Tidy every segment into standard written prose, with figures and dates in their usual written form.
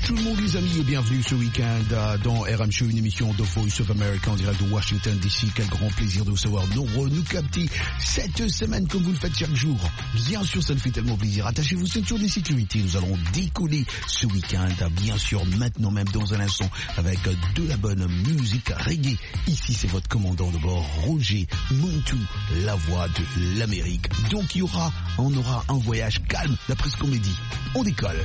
tout le monde les amis et bienvenue ce week-end dans RM Show, une émission de Voice of America en direct de Washington DC. Quel grand plaisir de vous savoir nombreux nous capter cette semaine comme vous le faites chaque jour. Bien sûr, ça nous fait tellement plaisir. Attachez-vous ceinture de sécurité. Nous allons décoller ce week-end, bien sûr, maintenant même dans un instant avec de la bonne musique reggae. Ici, c'est votre commandant de bord, Roger Muntu, la voix de l'Amérique. Donc, on aura un voyage calme d'après ce qu'on m'a dit. On décolle.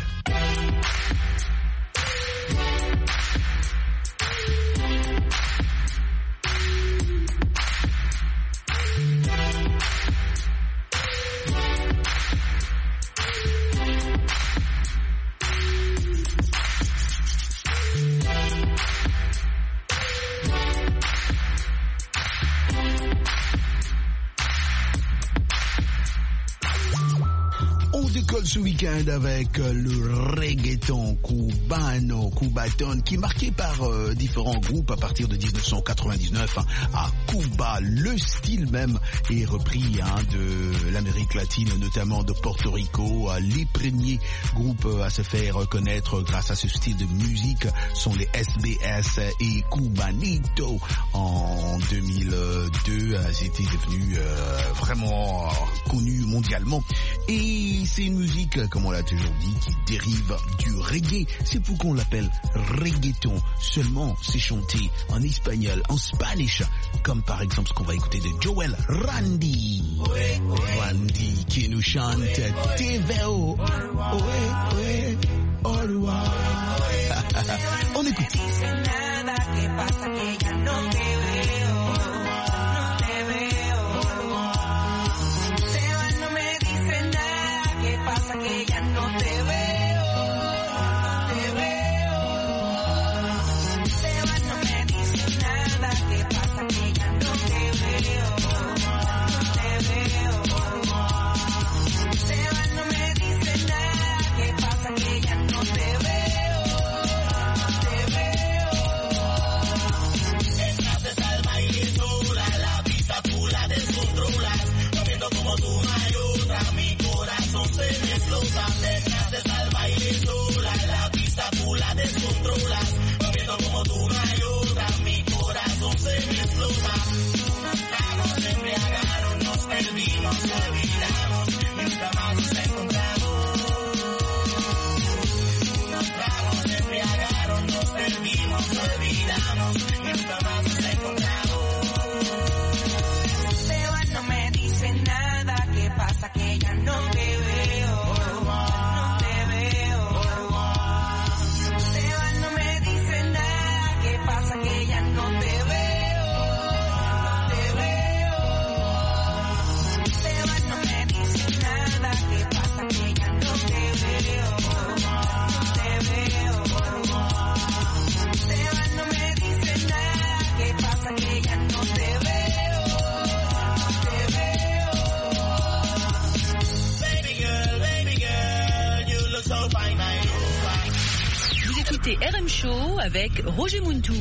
Ce week-end avec le reggaeton cubaton qui est marqué par différents groupes à partir de 1999 à Cuba. Le style même est repris de l'Amérique latine, notamment de Porto Rico. Les premiers groupes à se faire reconnaître grâce à ce style de musique sont les SBS et Cubanito. En 2002, c'était devenu vraiment connu mondialement. Et c'est une musique, comme on l'a toujours dit, qui dérive du reggae. C'est pourquoi on l'appelle reggaeton. Seulement, c'est chanté en espagnol, en spanish, comme par exemple ce qu'on va écouter de Joel Randy. Randy qui nous chante Te veo. On écoute. RM Show avec Roger Muntu.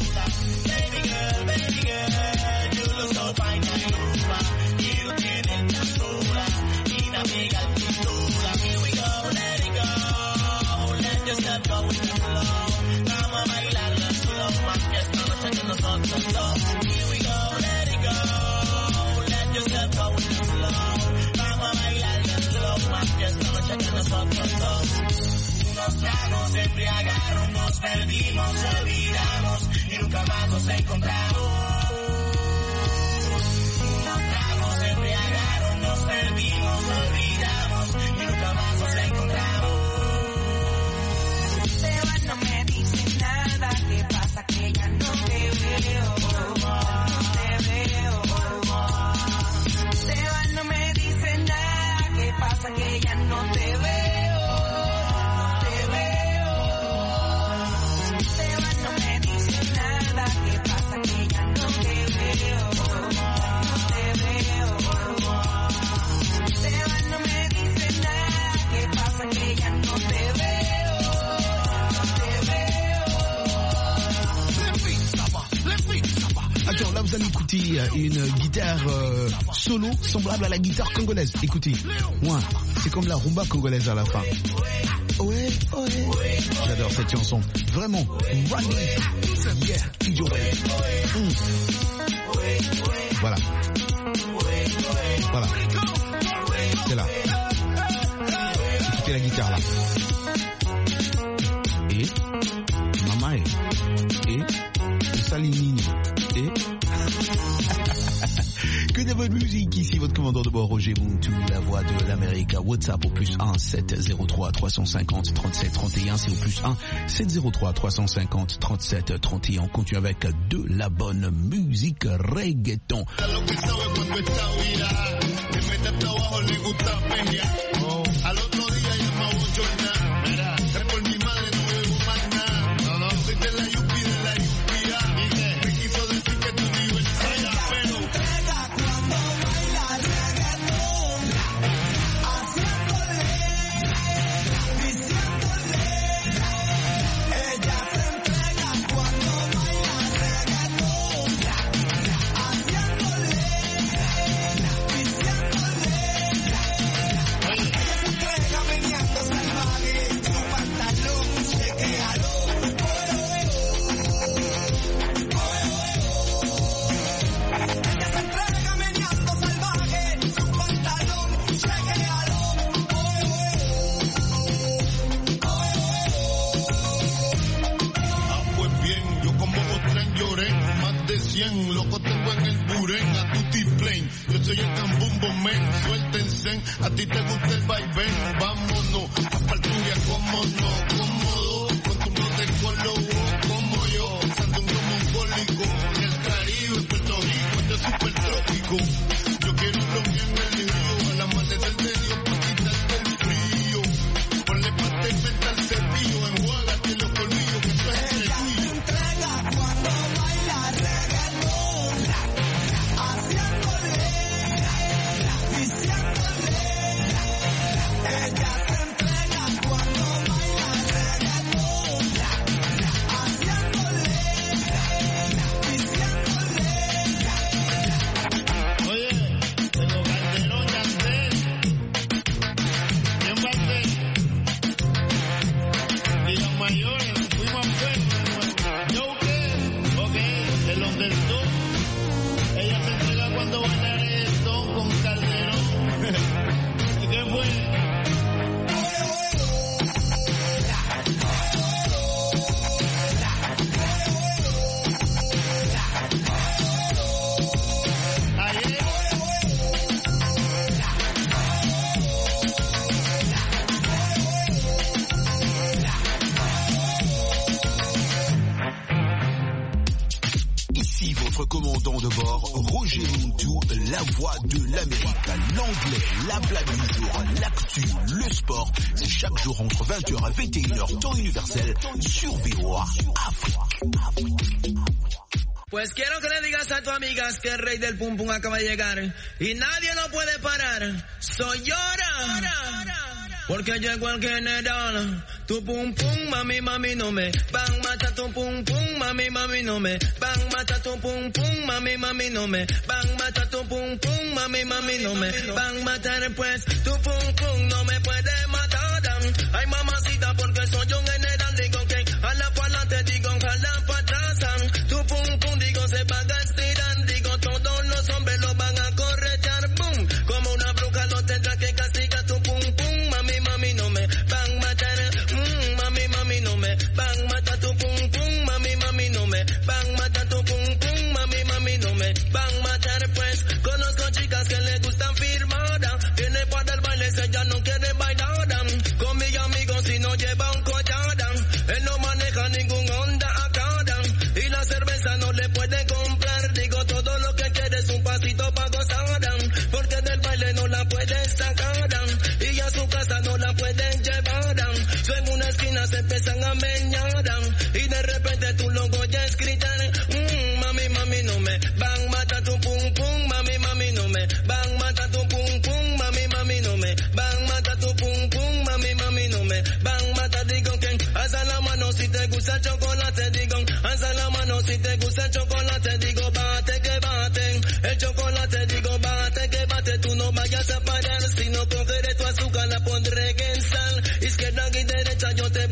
Nos embriagaron, nos perdimos, olvidamos y nunca más nos encontramos. Nos embriagaron, nos perdimos, olvidamos y nunca más nos encontramos. Se va, no me dice nada, ¿qué pasa? Que ya no te veo, no te veo. Se va, no me dice nada, ¿qué pasa? Que ya no te veo. Vous allez écouter une guitare solo semblable à la guitare congolaise. Écoutez, moi, c'est comme la rumba congolaise à la fin. Ouais, J'adore cette chanson. Vraiment. Running. Yeah. Joel. Voilà. Voilà. C'est là. Écoutez la guitare là. Et Mamae. Et Salinini. Et que de bonne musique, ici votre commandant de bord Roger Muntu, la voix de l'Amérique. WhatsApp au plus 1 703 350 37 31, c'est au plus 1 703 350 37 31. On continue avec de la bonne musique reggaeton. Loco tengo en el burén, a tutti plain. Yo soy el cambumbo men, suéltense. A ti te gusta el vaivén, vámonos. A Parturia, cómo no, cómodo. Con tu brote con lobo, como yo. Usando un globo mongólico. En el Caribe, Puerto Rico, esto es super trópico. Yo quiero un bloque en el río. Al amanecer de Dios, pa' quitarte el frío. Ponle pasta y venta al cepillo. Enjuágate los colmillos, que esto es el tuyo. Commandant de bord, Roger Muntu, la voix de l'Amérique, l'anglais, la blague du jour, l'actu, le sport, c'est chaque jour entre 20h et 21h, temps universel, sur VOA Afrique. Pues quiero que le digas a tu amigas que el rey del pum pum acaba de llegar y nadie lo puede parar. Soy llora. Porque llegó el general, tu pum pum, mami, mami, no me van mata tu pum pum, mami, mami, no me van mata tu pum pum, mami, mami, no me van mata tu pum pum, mami, mami, no me van matar, pues tu pum pum no me puede matar. Ay, mamacita, porque soy un general, digo que a la pa'lante, digo a la pa' atrás. Tu pum pum, digo, se va a estirar, digo, todos los hombres lo van a corretear, boom, como una bruja lo tendrá que castigar tu pum pum, mami, mami, no me van a matar, mami, mami, no me van a matar tu pum pum, mami, mami, no me van a matar tu pum pum, mami, mami, no me van a matar, pues conozco chicas que le gustan firmada, tiene para el baile, ella no quiere bailar, con mis amigos si no lleva un collar, él no maneja ningún Honda acá, y la cerveza no le puede comprar, digo todo lo que quiere es un pasito pa' gozar, porque del baile no la puede sacar, y a su casa no la pueden llevar, so en una esquina se empiezan a meñar, y de repente tu logo ya escrita, mami, mami, no me van a matar tu pum pum, mami, mami, no me van a matar tu pum pum, mami, mami, no me van a matar tu pum pum, mami, mami, no me van a matar, digo que alza la mano si te gusta el chocolate, digo, alza la mano si te gusta el chocolate, digo, bate que bate, el chocolate, digo, bate que bate, tú no vayas a parar, si no cogeré tu azúcar, la pondré en sal, izquierda y derecha yo te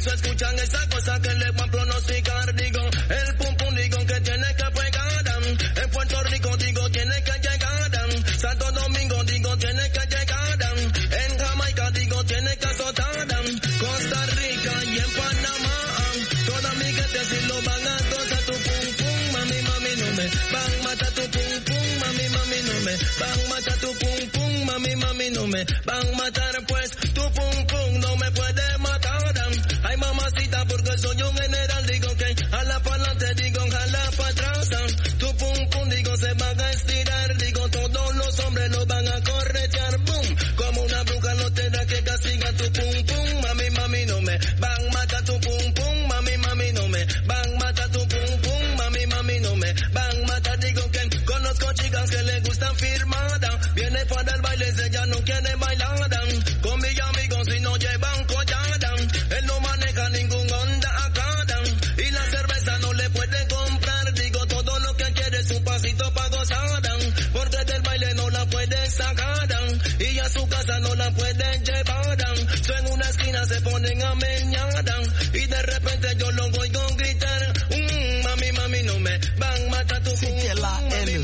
eso escuchan esa cosa que le van a pronosticar, digo, el pum pum digo que tiene que pegar, en Puerto Rico digo tiene que llegar, Santo Domingo digo tiene que llegar, en Jamaica digo tiene que azotar, Costa Rica y en Panamá, toda mi gente si lo van a gozar tu pum pum, mami mami no me van a matar tu pum pum, mami mami no me van a matar tu pum pum, mami mami no me van a matar, pues tu pum pum no me puede matar. Ay mamacita porque soy un general, digo que jala para adelante, digo jala para atrás, tu pum pum digo se van a estirar, digo todos los hombres lo van a corretear, boom, como una bruja no tendrá que castigar tu pum pum, mami mami no me van a matar tu pum pum, mami mami no me van a matar tu pum pum, mami mami no me van a matar, digo que conozco chicas que le gustan firmada, viene para el baile, ella no quiere bailar, con mis amigos si no llevan collada, él no maneja ningún Honda acá, y la cerveza no le puede comprar, digo todo lo que quiere es un pasito para gozar, porque del baile no la puede sacar, y a su casa no la pueden llevar, so en una esquina se ponen a meñar, y de repente yo lo oigo gritar, mami mami no me van a matar tu pum. C'était là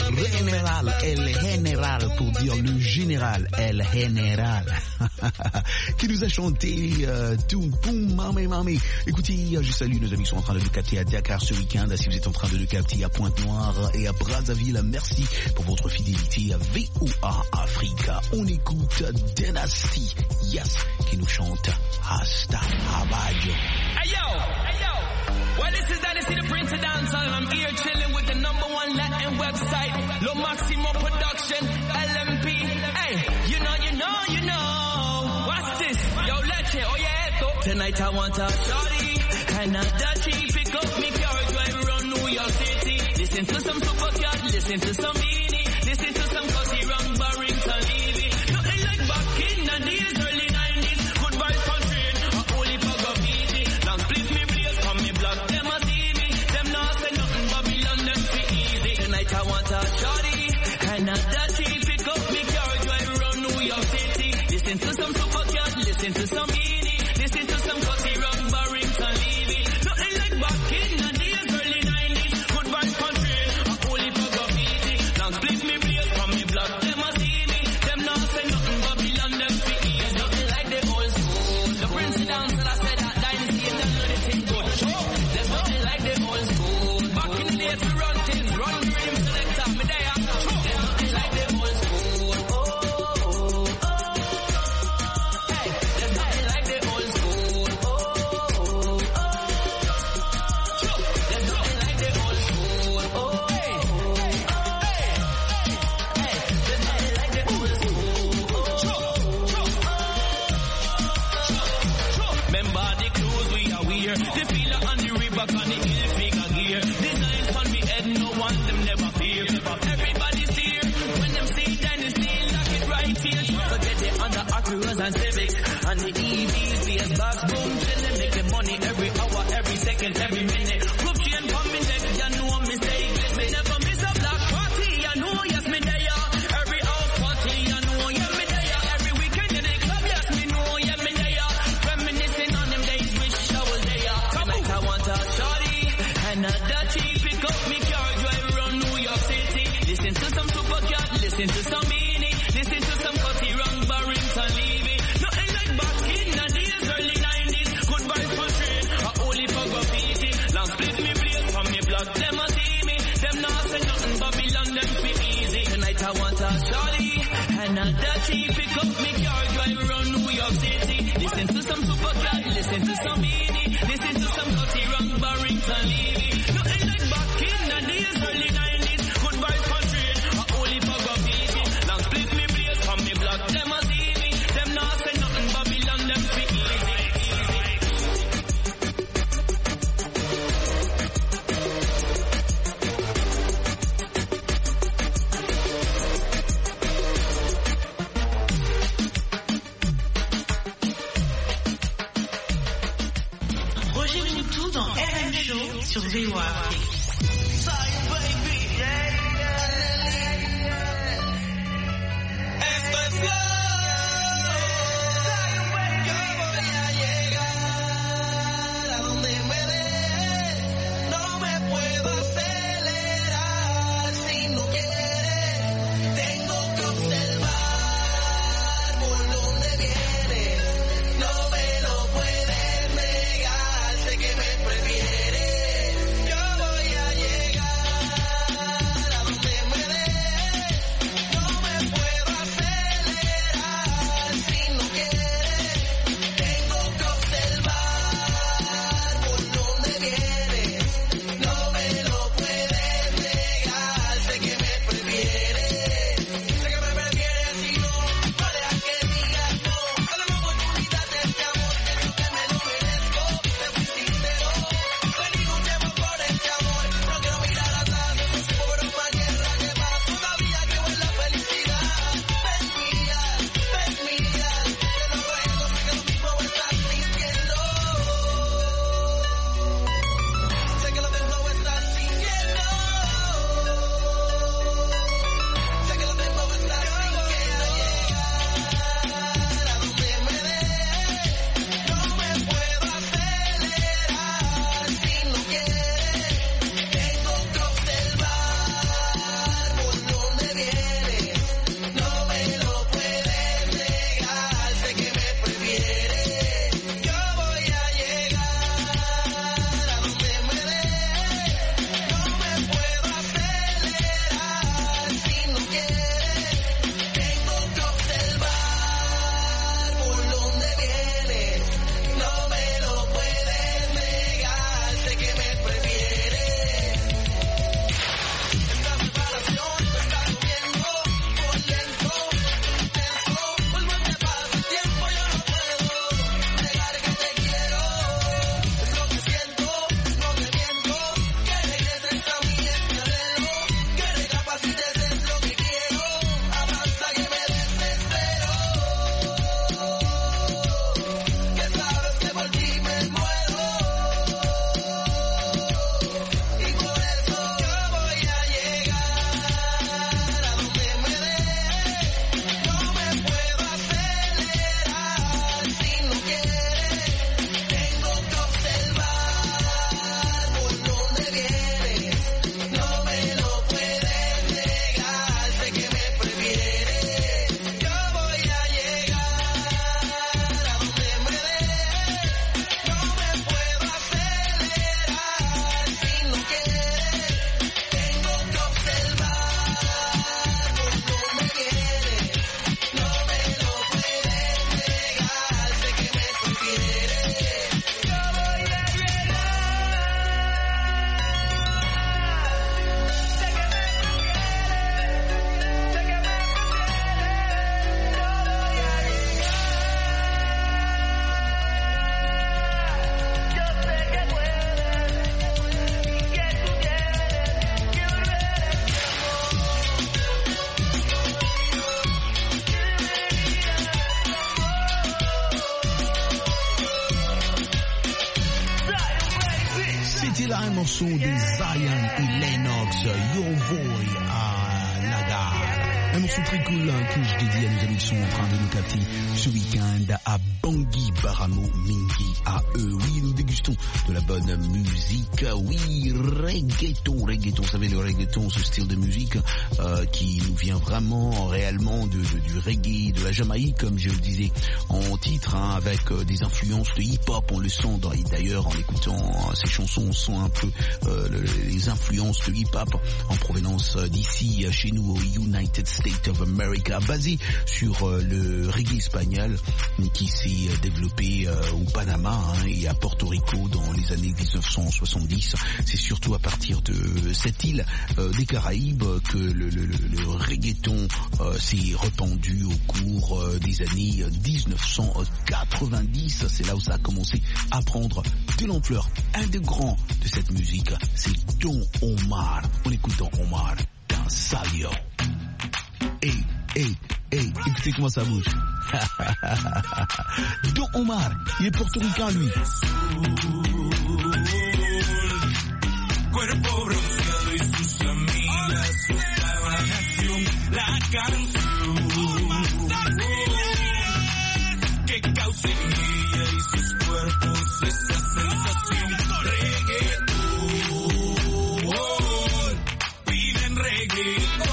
El Général, pour dire le général, El Général, qui nous a chanté tout poum mami mami. Écoutez, je salue nos amis qui sont en train de nous capter à Dakar ce week-end. Si vous êtes en train de nous capter à Pointe-Noire et à Brazzaville, merci pour votre fidélité à VOA Africa. On écoute Dynasty, yes, qui nous chante Hasta Abajo. Hey yo, well this is Dynasty the Prince of Dancehall, I'm here chilling with the #1 Latin website, Lo Maximo Production, LMP. Hey, you know, what's this? Yo Leche, oye esto. Tonight I want a shawty, Canada cheap, pick up me car, drive around New York City, listen to some Supercat, listen to some Beanie, listen to some Cutty Rang, Barrington, Levy, nothing like back in the days, early 90s, good vibes for trade, a holy bag of easy, long split me blaze, come me block, them a see me, them not say nothing, Babylon them fi easy, tonight I want a shawty, Canada cheap, pick up me car, drive around New York City, listen to some Supercat, listen to some Beanie, listen to some Cutty Rang, Barrington, Levy, nothing like back in the days, early 90s, good vibes for trade, a holy bag of easy, long split me blaze, come me block, them a see me, them not say nothing, Babylon them fi easy, nothing like the old school, the Prince of Dancehall, I said that Dynasty and them know the thing good, there's nothing like the old school, back in the days we run things, run the rhythm selector, me there, there's nothing like the old school, hey, there's nothing like the old school, there's nothing like the old school, hey, there's nothing like the old school, remember the clothes we are wear, the feeler on the Reebok on the heel figure gear, designs on me head, no one them never fear, everybody's here, when them see Dynasty, lock it right here, forget the under Acuras and Civics, and the EVs, BS box, boom, till them make the money every hour, every second, every minute, group chain from me neck, you know I'm mistaken, me never miss a black party, you know, yes me there, every house party, you know, yeah me there, every weekend in the club, yes me know, yeah me there, reminiscing on them days, wish I was there, tonight I want a shawty, and a dirty, pick up me car, drive around New York City, listen to some Supercat, listen to some Beanie, listen to some Cutty Rang, Barrington, Levy, nothing like back in the days, early 90s, good vibes for trade, a holy for graffiti, long split me blaze, from me block, them a see me, them not say nothing, Babylon them fi easy, tonight I want a shawty, and a dirty, pick up me car, drive around New York City, listen to some Supercat, listen to some Beanie, listen to some Cutty Rang, Barrington, Levy, nothing like back in the days, early 90s, good vibes for trade, a holy for graffiti, long split me blaze, from me block, them a see me, them not say nothing, Babylon them fi easy. Roger Moutou dans RM Show sur VOA Afrique. C'était là un morceau des Zion et Lennox, Your Boy à la gare. Un morceau très cool que je dédie à nos amis qui sont en train de nous capter ce week-end à Bangui, Baramo, Mingi, à eux. Oui, nous dégustons de la bonne musique. Oui, reggaeton. Vous savez, le reggaeton, ce style de musique qui nous vient vraiment, réellement du reggae, de la Jamaïque, comme je le disais en titre, avec des influences de hip-hop. On le sent d'ailleurs en écoutant ces chansons, on sent un peu les influences de hip-hop en provenance d'ici, chez nous, au United States of America, basé sur le reggae espagnol qui s'est développé au Panama et à Porto Rico dans les années 1970. C'est surtout à partir de cette île des Caraïbes que le reggaeton s'est répandu au cours des années 1990. C'est là où ça a commencé à prendre de l'ampleur. Un des grands de cette musique, c'est Don Omar. On écoute Don Omar dans Salio. Hey, écoutez comment ça bouge. Don Omar, il est portoricain lui. Cuerpo bronceado y sus amigas usaban la canción que causa en ella y sus cuerpos esa sensación. Reggaetón, piden reggaetón.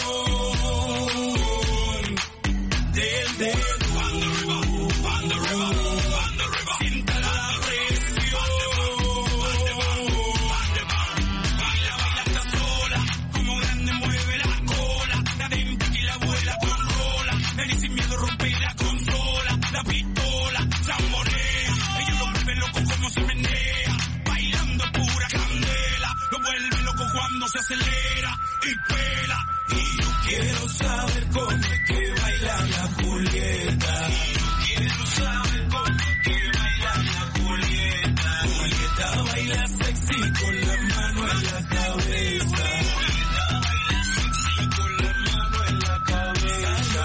Se acelera y pela y yo quiero saber cómo es que baila la Julieta. Quiero saber cómo es que baila la Julieta. Julieta baila sexy con la mano en la cabeza. Julieta baila sexy con la mano en la cabeza.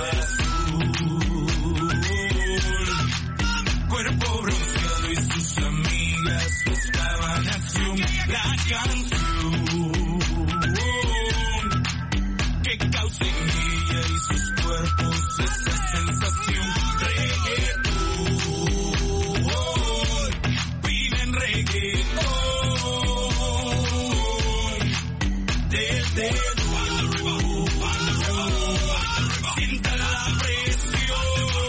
Azul, cuerpo bronceado y sus amigas buscaban acción. La canción causa en ella y sus cuerpos esa sensación. Reggaetón, piden reggaetón. Del dedo sienta la presión.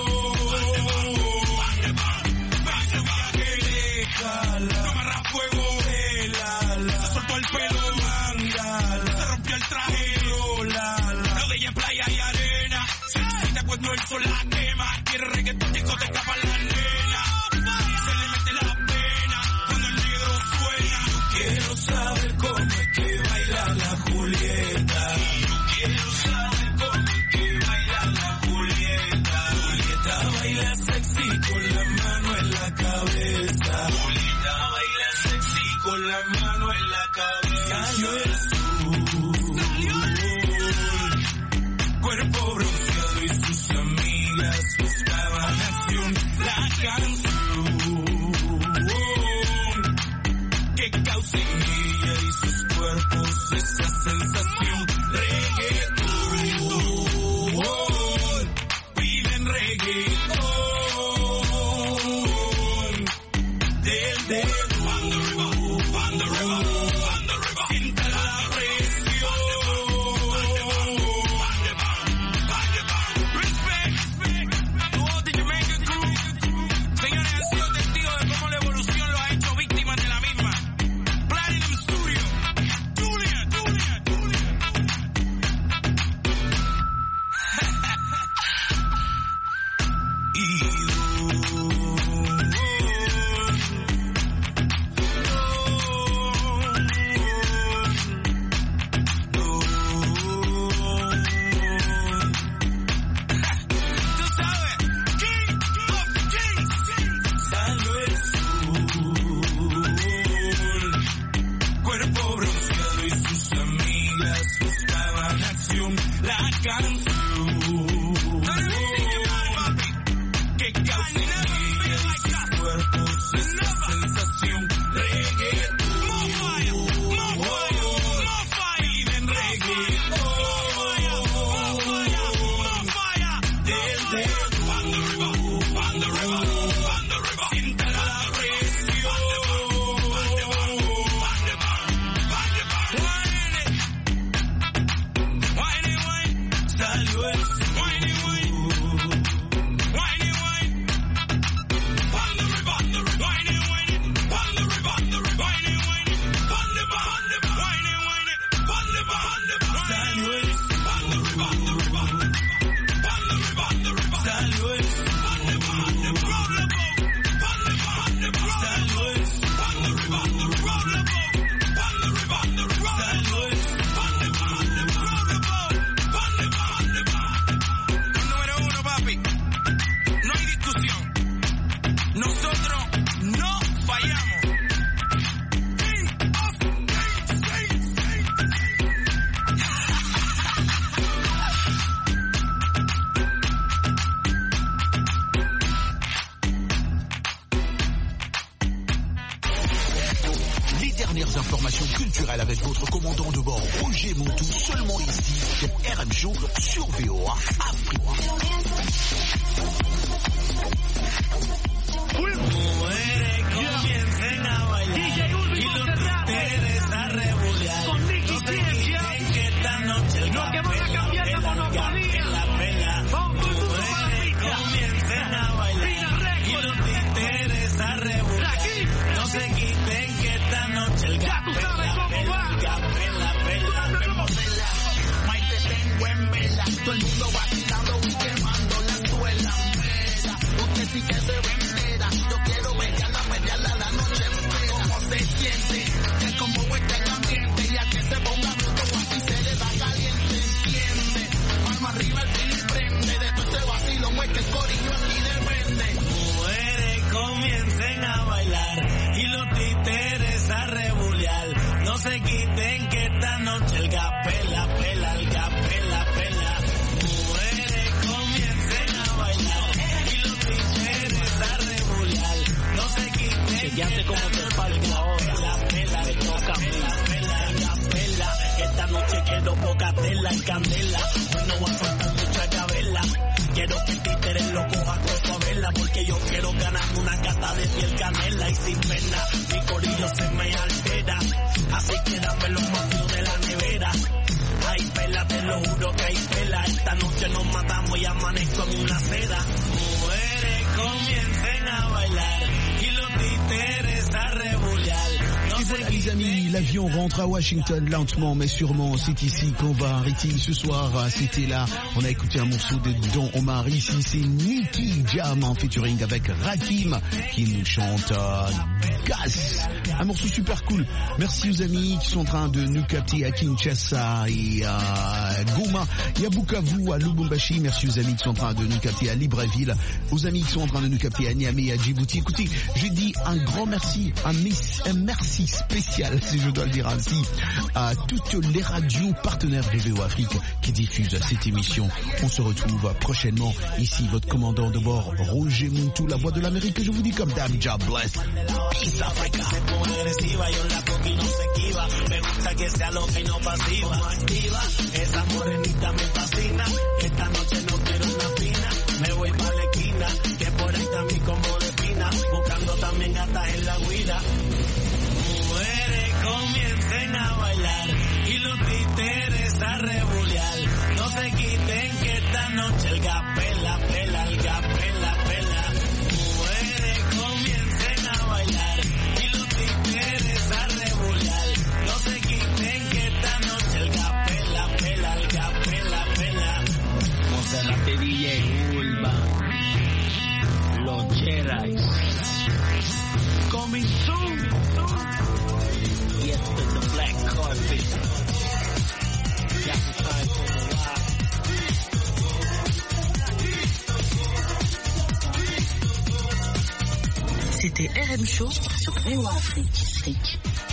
Déjala, no amarra fuego, vélala. Se soltó el pelo, mándala. Se rompió el traje. Playa y arena, se excita cuando el sol la quema. Quiere reggaetón, discoteca para la nena. Se le mete la pena cuando el negro suena. Yo quiero saber cómo es que baila la Julieta. Yo quiero saber cómo es que baila la Julieta. Julieta baila sexy con la mano en la cabeza. Julieta baila sexy con la mano en la cabeza. Cayó el cuerpo bronceado y sus amigas buscaban acción. La canción que causa en ella y sus cuerpos esa sensación. Reggaetón, piden reggaetón. Del dedo sienta la presión. dernières informations culturelles avec votre commandant de bord Roger Montou, seulement ici sur RM Show sur VOA Afrique. Todo el mundo vacilando y quemando la suela. Usted sí que se vendera. Yo quiero pelearla la noche entera. ¿Cómo se siente? Que como está el ambiente y a que se ponga bruto así se le da caliente, entiende. Mano arriba el fili prende. De todo este vacilo es que el corillo aquí depende. Mujeres comiencen a bailar y los títeres a rebulear. No se quiten que esta noche el gapela, pela, el gapela, pela. Chequeate como te falta ahora. La pela, me toca a mí. La pela, esta noche quiero poca tela y candela. Hoy no voy a soltar mucha cabela. Quiero que el títere lo coja con su vela. Porque yo quiero ganarme una cata de piel canela. Y sin pena, mi corillo se me altera. Así que dame los motivos de la nevera. Hay pela, te lo juro que hay pela. Esta noche nos matamos y amanezco en una seda. Mujeres comiencen a bailar. Et voilà les amis, l'avion rentre à Washington lentement mais sûrement. C'est ici qu'on va arrêter ce soir. C'était là, on a écouté un morceau de Don Omar. Ici c'est Nicky Jam en featuring avec Rakim qui nous chante Gas. Un morceau super cool. Merci aux amis qui sont en train de nous capter à Kinshasa et à Goma et à Bukavu, à Lubumbashi. Merci aux amis qui sont en train de nous capter à Libreville, aux amis qui sont en train de nous capter à Niamey et à Djibouti. Écoutez, je dis un grand merci, un merci spécial, si je dois le dire ainsi, à toutes les radios partenaires de VOA Afrique qui diffusent cette émission. On se retrouve prochainement. Ici, votre commandant de bord, Roger Montou, la voix de l'Amérique. Je vous dis comme d'hab, God bless. Peace, Africa. Agresiva, yo la coqui no se esquiva, me gusta que sea loca y no pasiva, no activa, esa morenita me fascina, esta noche no quiero una fina, me voy pa' la esquina, que por ahí está mi combo de pina, buscando también gatas en la guida. Mujeres comiencen a bailar y los títeres a rebulear, no se quiten que esta noche el gapela, pela, el gapela, pela. Mujeres comiencen a bailar y los títeres a rebulear, no se quiten que esta noche el gapela, pela, el gapela, pela. Monserrate DJ Urban, los Jedi, coming soon. Yes, to the black carpet. C'était RM Show sur VOA Afrique.